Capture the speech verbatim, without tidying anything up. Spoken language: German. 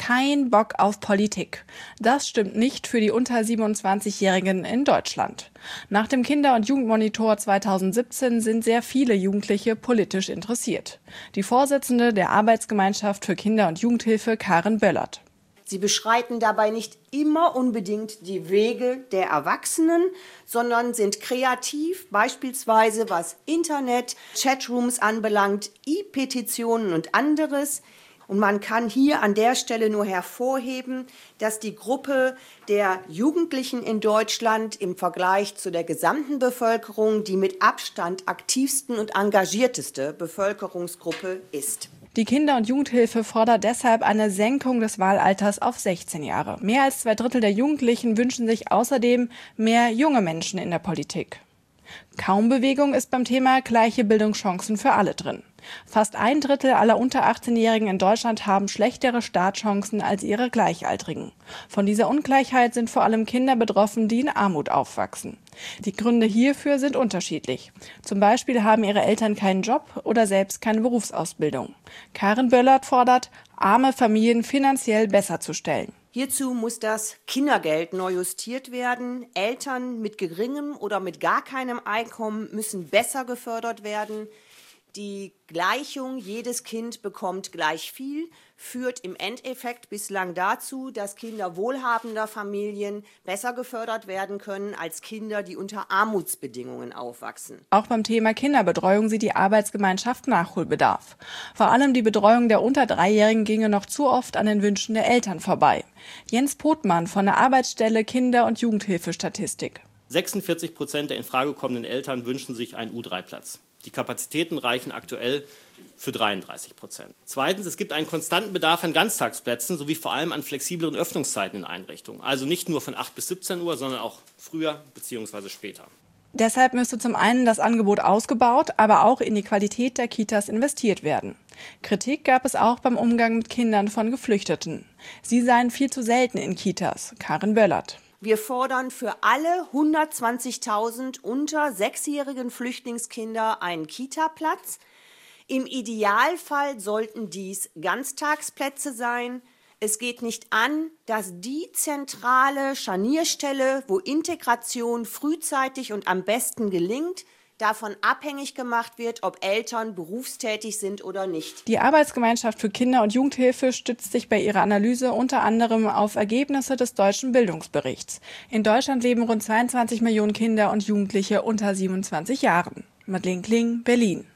kein Bock auf Politik. Das stimmt nicht für die unter siebenundzwanzigjährigen in Deutschland. Nach dem Kinder- und Jugendmonitor zweitausendsiebzehn sind sehr viele Jugendliche politisch interessiert. Die Vorsitzende der Arbeitsgemeinschaft für Kinder- und Jugendhilfe, Karin Böllert. Sie beschreiten dabei nicht immer unbedingt die Wege der Erwachsenen, sondern sind kreativ, beispielsweise was Internet, Chatrooms anbelangt, E-Petitionen und anderes. Und man kann hier an der Stelle nur hervorheben, dass die Gruppe der Jugendlichen in Deutschland im Vergleich zu der gesamten Bevölkerung die mit Abstand aktivsten und engagierteste Bevölkerungsgruppe ist. Die Kinder- und Jugendhilfe fordert deshalb eine Senkung des Wahlalters auf sechzehn Jahre. Mehr als zwei Drittel der Jugendlichen wünschen sich außerdem mehr junge Menschen in der Politik. Kaum Bewegung ist beim Thema gleiche Bildungschancen für alle drin. Fast ein Drittel aller unter achtzehnjährigen in Deutschland haben schlechtere Startchancen als ihre Gleichaltrigen. Von dieser Ungleichheit sind vor allem Kinder betroffen, die in Armut aufwachsen. Die Gründe hierfür sind unterschiedlich. Zum Beispiel haben ihre Eltern keinen Job oder selbst keine Berufsausbildung. Karin Böllert fordert, arme Familien finanziell besser zu stellen. Hierzu muss das Kindergeld neu justiert werden. Eltern mit geringem oder mit gar keinem Einkommen müssen besser gefördert werden. Die Gleichung, jedes Kind bekommt gleich viel, führt im Endeffekt bislang dazu, dass Kinder wohlhabender Familien besser gefördert werden können als Kinder, die unter Armutsbedingungen aufwachsen. Auch beim Thema Kinderbetreuung sieht die Arbeitsgemeinschaft Nachholbedarf. Vor allem die Betreuung der unter Dreijährigen ginge noch zu oft an den Wünschen der Eltern vorbei. Jens Pothmann von der Arbeitsstelle Kinder- und Jugendhilfe-Statistik. sechsundvierzig Prozent der in Frage kommenden Eltern wünschen sich einen U drei Platz. Die Kapazitäten reichen aktuell für dreiunddreißig Prozent. Zweitens, es gibt einen konstanten Bedarf an Ganztagsplätzen sowie vor allem an flexibleren Öffnungszeiten in Einrichtungen. Also nicht nur von acht bis siebzehn Uhr, sondern auch früher bzw. später. Deshalb müsste zum einen das Angebot ausgebaut, aber auch in die Qualität der Kitas investiert werden. Kritik gab es auch beim Umgang mit Kindern von Geflüchteten. Sie seien viel zu selten in Kitas. Karin Böllert. Wir fordern für alle hundertzwanzigtausend unter sechsjährigen Flüchtlingskinder einen Kita-Platz. Im Idealfall sollten dies Ganztagsplätze sein. Es geht nicht an, dass die zentrale Scharnierstelle, wo Integration frühzeitig und am besten gelingt, davon abhängig gemacht wird, ob Eltern berufstätig sind oder nicht. Die Arbeitsgemeinschaft für Kinder- und Jugendhilfe stützt sich bei ihrer Analyse unter anderem auf Ergebnisse des Deutschen Bildungsberichts. In Deutschland leben rund zweiundzwanzig Millionen Kinder und Jugendliche unter siebenundzwanzig Jahren. Madeleine Kling, Berlin.